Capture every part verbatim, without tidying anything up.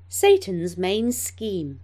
Satan's main scheme.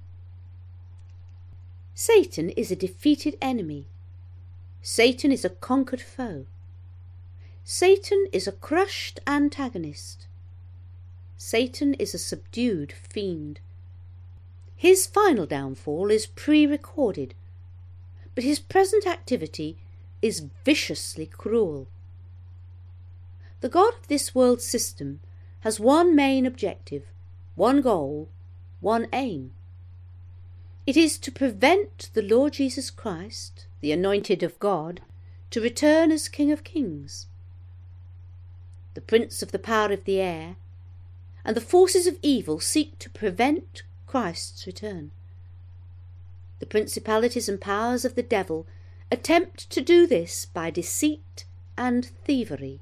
Satan is a defeated enemy. Satan is a conquered foe. Satan is a crushed antagonist. Satan is a subdued fiend. His final downfall is pre-recorded, but his present activity is viciously cruel. The God of this world system has one main objective, one goal, one aim. It is to prevent the Lord Jesus Christ, the Anointed of God, to return as King of Kings. The Prince of the power of the air and the forces of evil seek to prevent Christ's return. The principalities and powers of the devil attempt to do this by deceit and thievery.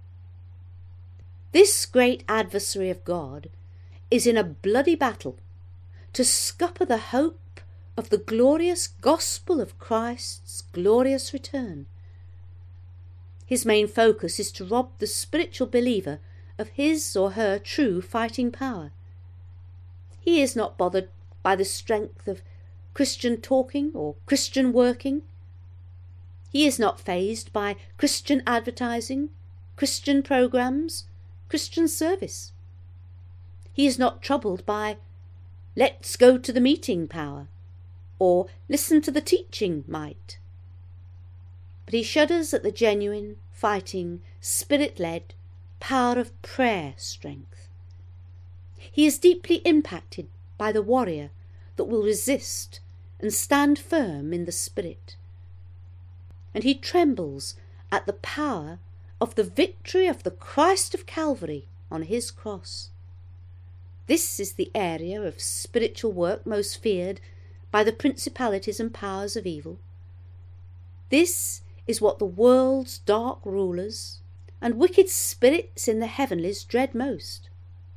This great adversary of God is in a bloody battle to scupper the hope of the glorious gospel of Christ's glorious return. His main focus is to rob the spiritual believer of his or her true fighting power. He is not bothered by the strength of Christian talking or Christian working. He is not fazed by Christian advertising, Christian programs, Christian service. He is not troubled by "let's go to the meeting" power or "listen to the teaching" might. But he shudders at the genuine, fighting, spirit-led power of prayer strength. He is deeply impacted by the warrior that will resist and stand firm in the spirit. And he trembles at the power of the victory of the Christ of Calvary on his cross. This is the area of spiritual work most feared by the principalities and powers of evil. This is what the world's dark rulers and wicked spirits in the heavenlies dread most.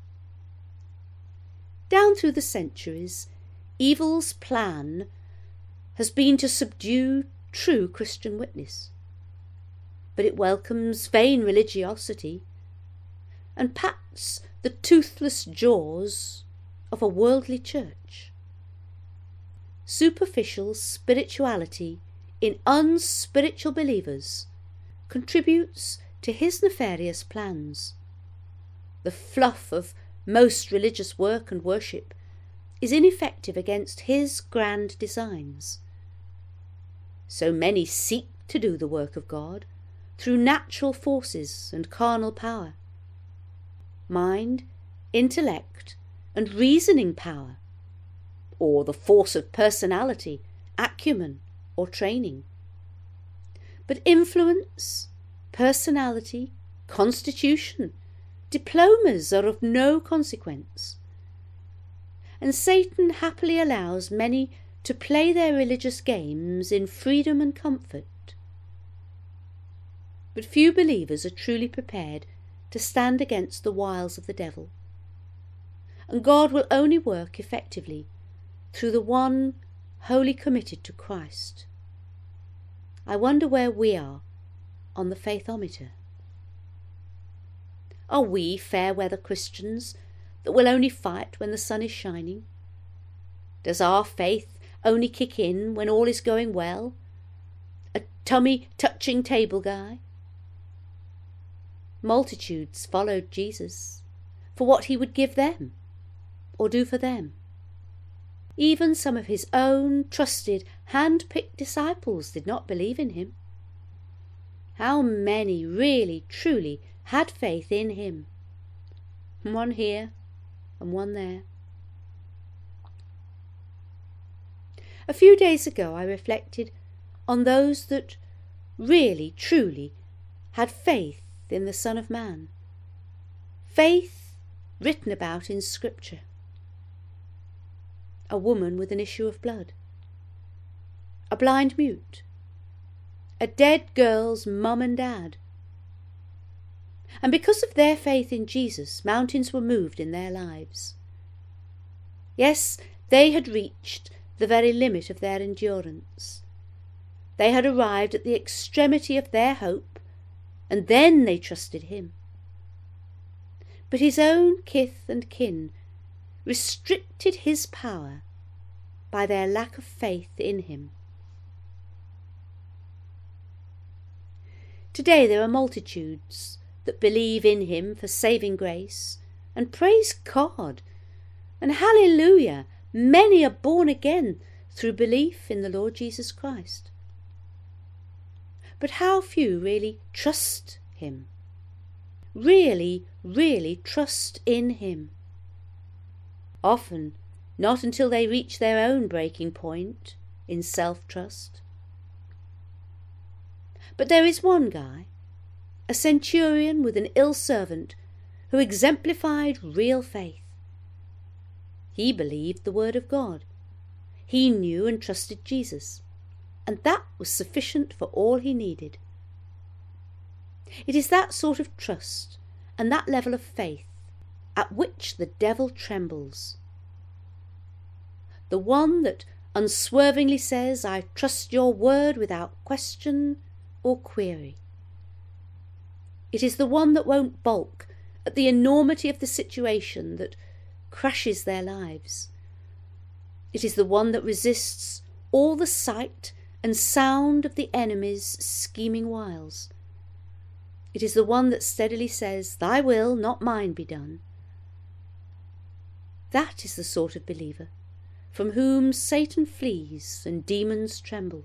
Down through the centuries, evil's plan has been to subdue true Christian witness. But it welcomes vain religiosity and pats the toothless jaws of a worldly church. Superficial spirituality in unspiritual believers contributes to his nefarious plans. The fluff of most religious work and worship is ineffective against his grand designs. So many seek to do the work of God through natural forces and carnal power. Mind, intellect, and reasoning power, or the force of personality, acumen, or training. But influence, personality, constitution, diplomas are of no consequence. And Satan happily allows many to play their religious games in freedom and comfort. But few believers are truly prepared to stand against the wiles of the devil. And God will only work effectively through the one wholly committed to Christ. I wonder where we are on the faithometer. Are we fair-weather Christians that will only fight when the sun is shining? Does our faith only kick in when all is going well? A tummy-touching table guy? Multitudes followed Jesus for what he would give them or do for them. Even some of his own trusted, hand-picked disciples did not believe in him. How many really, truly had faith in him? One here and one there. A few days ago I reflected on those that really, truly had faith in the Son of Man. Faith written about in Scripture. A woman with an issue of blood. A blind mute. A dead girl's mum and dad. And because of their faith in Jesus, mountains were moved in their lives. Yes, they had reached the very limit of their endurance. They had arrived at the extremity of their hope, and then they trusted him. But his own kith and kin restricted his power by their lack of faith in him. Today there are multitudes that believe in him for saving grace, and praise God, and hallelujah, many are born again through belief in the Lord Jesus Christ. But how few really trust him, really, really trust in him. Often not until they reach their own breaking point in self-trust. But there is one guy, a centurion with an ill servant, who exemplified real faith. He believed the word of God. He knew and trusted Jesus, and that was sufficient for all he needed. It is that sort of trust and that level of faith at which the devil trembles. The one that unswervingly says, "I trust your word without question or query." It is the one that won't balk at the enormity of the situation that crushes their lives. It is the one that resists all the sight and sound of the enemy's scheming wiles. It is the one that steadily says, "Thy will, not mine, be done." That is the sort of believer from whom Satan flees and demons tremble.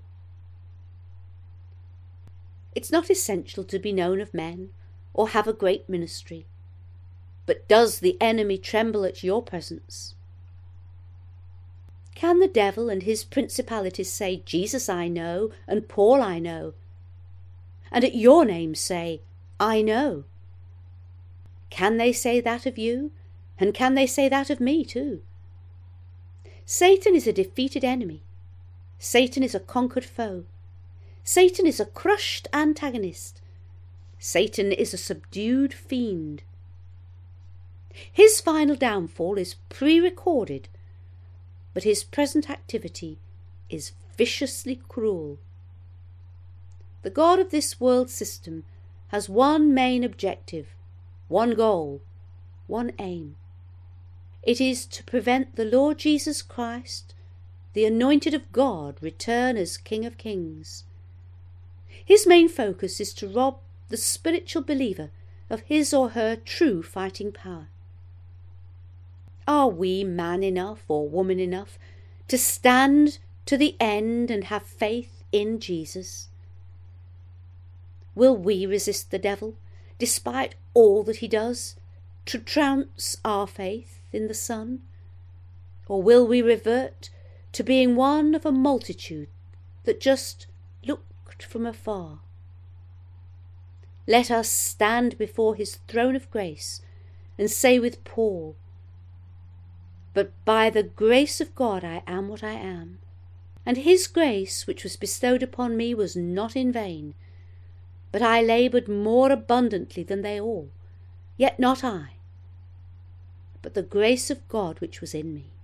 It's not essential to be known of men or have a great ministry, but does the enemy tremble at your presence? Can the devil and his principalities say, "Jesus I know, and Paul I know," and at your name say, "I know"? Can they say that of you, and can they say that of me too? Satan is a defeated enemy. Satan is a conquered foe. Satan is a crushed antagonist. Satan is a subdued fiend. His final downfall is pre-recorded, but his present activity is viciously cruel. The God of this world system has one main objective, one goal, one aim. It is to prevent the Lord Jesus Christ, the anointed of God, return as King of Kings. His main focus is to rob the spiritual believer of his or her true fighting power. Are we man enough or woman enough to stand to the end and have faith in Jesus? Will we resist the devil, despite all that he does, to trounce our faith in the Son? Or will we revert to being one of a multitude that just looked from afar? Let us stand before his throne of grace and say with Paul, "But by the grace of God I am what I am, and his grace which was bestowed upon me was not in vain, but I laboured more abundantly than they all, yet not I, but the grace of God which was in me."